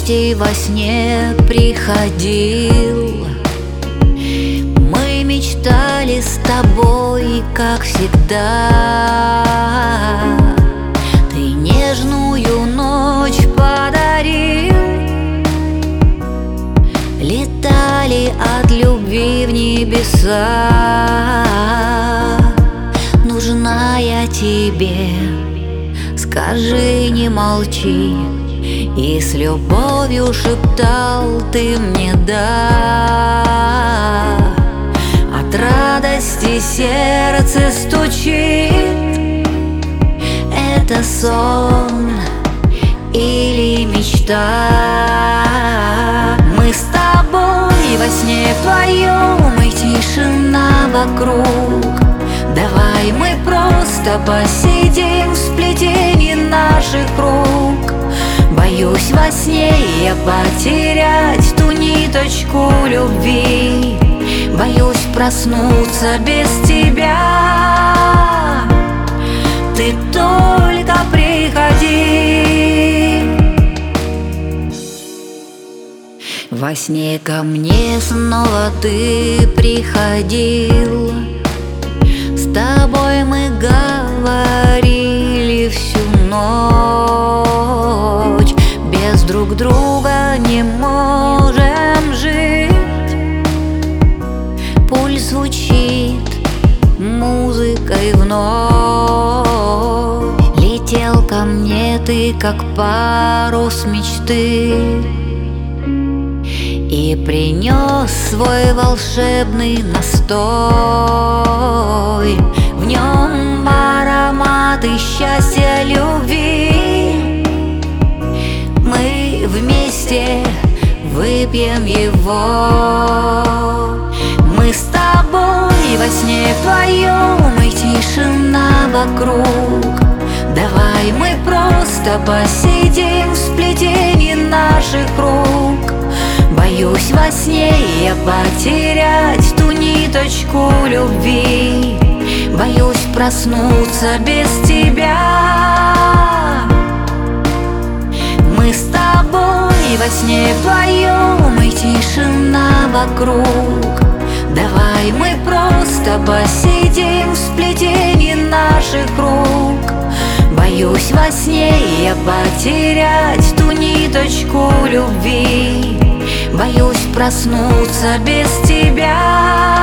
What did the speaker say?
гостей во сне приходил. Мы мечтали с тобой, как всегда. Ты нежную ночь подарил. Летали от любви в небеса. Нужна я тебе, скажи, не молчи. И с любовью шептал ты мне «да». От радости сердце стучит. Это сон или мечта? Мы с тобой во сне вдвоем, и тишина вокруг. Давай мы просто посидим в сплетении наших рук. Боюсь во сне я потерять ту ниточку любви. Боюсь проснуться без тебя. Ты только приходи. Во сне ко мне снова ты приходил. С тобой мы говорили всю ночь. Без друг друга не можем жить. Пульс звучит музыкой вновь. Летел ко мне ты, как парус мечты, и принес свой волшебный настой. В нем ароматы счастья, любви. Мы вместе выпьем его. Мы с тобой во сне вдвоем, и тишина вокруг. Давай мы просто посидим в сплетении наших рук. Боюсь во сне я потерять ту ниточку любви. Боюсь проснуться без тебя. Мы с тобой во сне вдвоем, и тишина вокруг. Давай мы просто посидим в сплетении наших рук. Боюсь во сне я потерять ту ниточку любви. Боюсь проснуться без тебя.